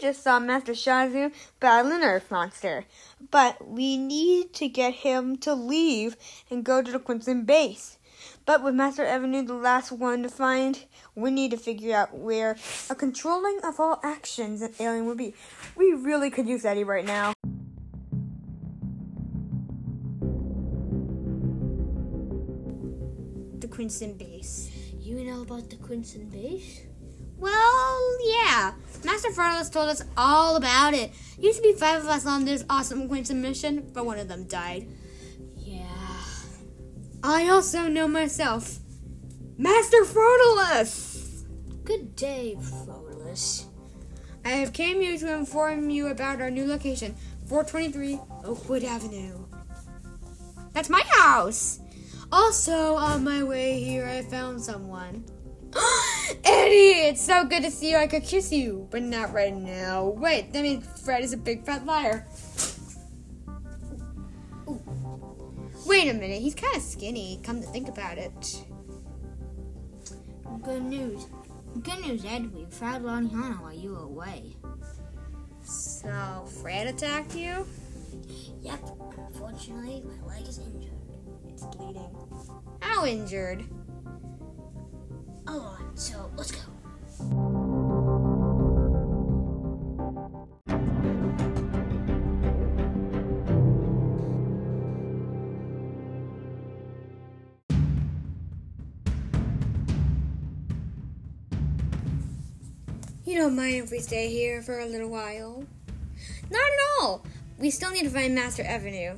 just saw Master Shazu battle an Earth monster, but we need to get him to leave and go to the Quinson base. But with Master Avenue the last one to find, we need to figure out where a controlling of all actions an alien would be. We really could use Eddie right now. The Quinson base. You know about the Quinson base? Well, yeah. Master Fertilus told us all about it. Used to be 5 of us on this awesome Quinson mission, but one of them died. Yeah. I also know myself. Master Fertilus! Good day, Fertilus. I have came here to inform you about our new location, 423 Oakwood Avenue. That's my house! Also, on my way here, I found someone. Eddie, it's so good to see you. I could kiss you, but not right now. Wait, that means Fred is a big fat liar. Ooh. Wait a minute, he's kind of skinny, come to think about it. Good news. Good news, Ed. We found Laniana while you were away. So, Fred attacked you? Yep. Unfortunately, my leg is injured. It's bleeding. How injured? Alright, so let's go. You don't mind if we stay here for a little while? Not at all. We still need to find Master Avenue.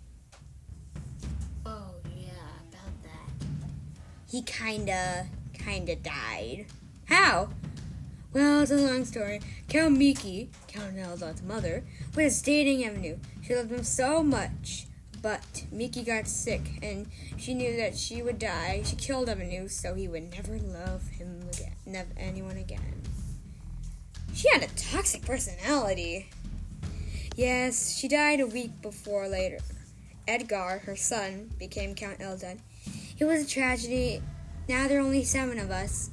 Oh, yeah, about that. He kinda died. How? Well, it's a long story. Count Miki, Count Eldon's mother, was dating Avenue. She loved him so much. But Miki got sick, and she knew that she would die. She killed Avenue so he would never love him again, never anyone again. She had a toxic personality. Yes, she died a week before later. Edgar, her son, became Count Eldon. It was a tragedy. Now there are only 7 of us.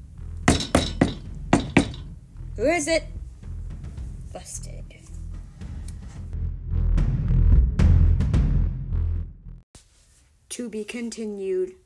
Who is it? Busted. To be continued.